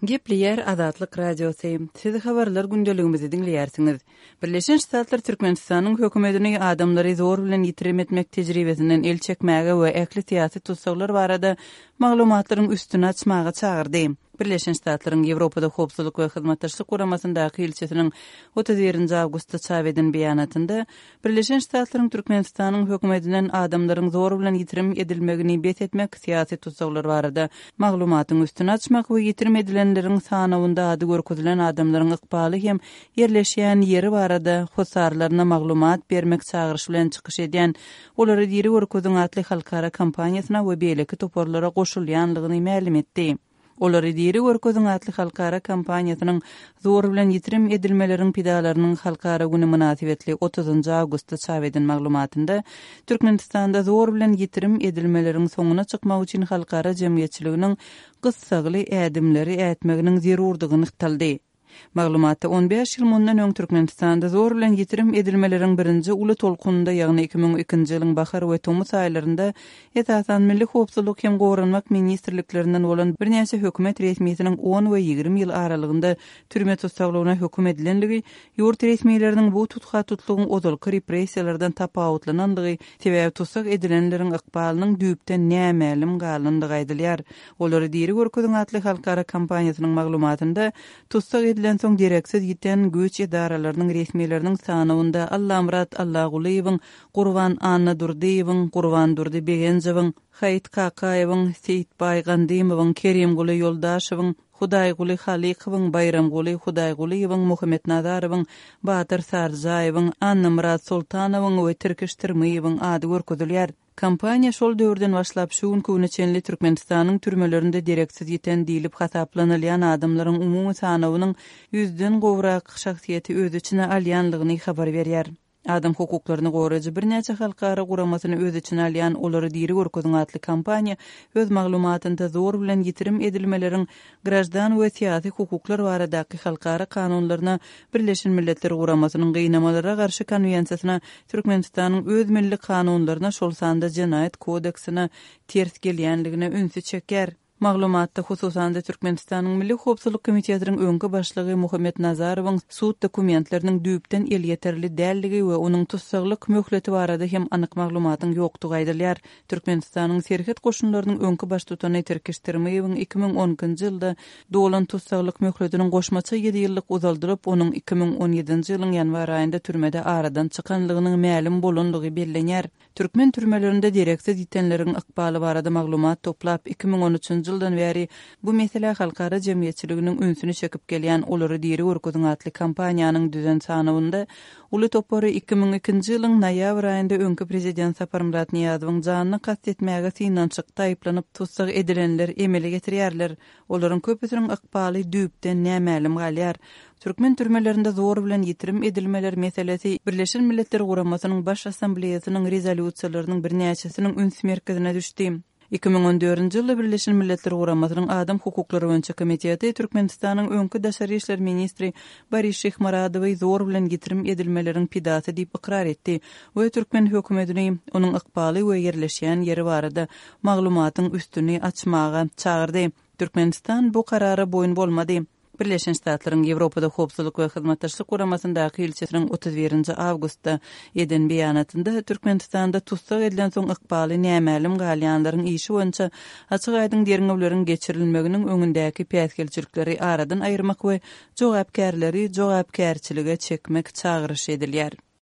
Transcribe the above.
Gepliyer Azatlyk Radiosu. Siz habarlar gündeligimizi dinleýärsiňiz. Birleşen Ştatlar Türkmenistanyň hökümetini adamlary zor bilen ýitirim etmek tejribesinden el çekmäge we äkli syýasy tutsaglar barada maglumatlaryň üstüne açmaga çagyrdy. Birleşen Ştatlaryň Ýewropada howpsuzlyk we hyzmatdaşlyk guramasyndaky ilçesiniň 31-nji awgustda çap eden beýanatynda Birleşen Ştatlaryň Türkmenistanyň hökümetinden adamlaryň zor bilen ýitirim edilmegini bet etmek syýasy tutsaglar barada maglumatyň üstüne açmak we ýitirim edilenleriň sanawynda ady görkezilen adamlaryň ykbaly hem ýerleşýän ýeri barada husarlaryna maglumat bermek çagyryş bilen çykyş edýän olary diri görkeziň atly halkara kampaniýasyna we beýleki toporlara goşulýanlygyny ma'lum etdi. Olary diri görkeziň atly halkara kampaniýasynyň zor bilen ýitirim edilmeleriň pidalarynyň halkara güni münasibetli 30-njy awgustda çap eden maglumatynda Türkmenistanda zor bilen ýitirim edilmeleriň soňuna çykmak üçin halkara jemgyýetçiliginiň gyssagly ädimleri ätmeginiň zerurdygyny ykdaldy. Maglumatda 15 ýyl mundan öň Türkmenistanda zor bilen ýitirim edilmeleriň birinji uly tolkununda, ýagny 2002-nji ýylyň bahar we tomus aýlarynda esasan Milli Howpsuzlyk hem Gowranmak ministrliklerinden bolan bir näçe hökümet resmiýetiniň 10 we 20 ýyl aralygynda türme tutsaglygyna höküm edilenligi, ýurt resmiýetleriniň bu tutgatlygyň ozalky repressiýalardan tapawutlanandygy, sebäbi tutsak edilenleriň ykbalynyň düýpden nämälim galandygy aýdylýar. Olary diri görkeziň atly halkara kampaniýasynyň maglumatynda tutsak edilen soň direksiz ýiten güç edaralarynyň resmiýetleriniň sanawynda Allamrat Allaguliýewiň, Gurban Anna Durdiýewiň, Gurban Durdy Begenjewiň, Hayit Kakaýewiň, Seyitbay Gandymowyň, Kerim Guly Ýoldaşewiň, Hudaýguly Halykowyň, Bayramguly Hudaýguliýewiň, Muhammed Nadarowyň, Batyr Sarjaýewiň, Anna Murat Sultanowyň we Tirkiş Tirmiýewiň ady görkezilýär. Kampaniýa şol döwürden başlap şu günkü çenli Türkmenistanyň türmelerinde direksiz ýeten diýilip hasaplanylýan adamlaryň umumy sanawynyň 100den gowrak şahsiýeti öz içine alýanlygyny habar berýär. Adam hukuklaryny goraýjy bir näçe halkara guramasyny öz içine alýan olary diri görkeziň atly kampaniýa öz maglumatynda zor bilen ýitirim edilmeleriň grajdan we syýasy hukuklar baradaky halkara kanunlaryna Birleşen Milletler Guramasynyň gynamalara garşy konwensiýasyna, Türkmenistanyň öz milli kanunlaryna, şol sanda Jenaýat kodeksine ters gelýänligine ünsü çeker. Maglumatda hususan da Türkmenistanyň Milli Howpsuzlyk Komitetining öňki başlygy Muhammed Nazarowyň sud dokumentleriniň düýpden el ýeterli dälligi we onuň tutsaglyk möhleti barada hem anyk maglumatyň ýokdugy aýdylýar. Türkmenistanyň serhet goşunlarynyň öňki baş tutany Tirkiş Tirmiýewiň 2010-njy ýylda dolan tutsaglyk möhletiniň goşmaça 7 ýyllyk uzaldyryp, onuň 2017-nji ýylyň ýanwar aýynda türmede aradan çykanlygynyň ma'lum bolandygy bellenýär. Türkmen türmelerinde direksiz ýetenleriň ykbaly barada maglumat toplap 2013-njy ýyldan beri bu mesele halkara jemgyýetçiliginiň ünsüni çekip gelýän olary diri görkeziň atly kampaniýanyň düzen sanawynda uly topory 2002-nji ýylyň noýabr aýynda öňki prezident Sapar Murat Niýazowyň janyny kastetmäge synançykda aýplanyp tutsak edilenler emele getirýärler. Olaryň köpüsiniň ykbaly düýpden nämälim galýar. Türkmen türmelerinde zor bilen ýitirim edilmeler meselesi Birleşen Milletler Guramasynyň baş assambleýasynyň rezolýusiýalarynyň bir näçesiniň üns merkezine düşdi. 2014-nji ýylda Birleşen Milletler Guramasynyň Adam hukuklary boýunça komiteti Türkmenistanyň öňki daşary işler ministri Baris Şehmaradowy zor bilen ýitirim edilmeleriň pidasy diýip ikrar etdi we Türkmen hökümetini onuň ykbaly we ýerleşýän ýeri barada maglumatyň üstüni açmaga çagyrdy. Türkmenistan bu karara boyun bolmady. Birleşen Ştatlaryň Ýewropada howpsuzlyk we hyzmatdaşlyk guramasyndaky ilçesiniň 31-nji awgustda eden beýanatynda Türkmenistanda tutsak edilen soň ykbaly nämälim galýanlaryň işi boýunça açyk aýdyň derňewleriň geçirilmeginiň öňündäki päsgelçilikleri aradan aýyrmak we jogapkärleri jogapkärçilige çekmek çagyryş edilýär.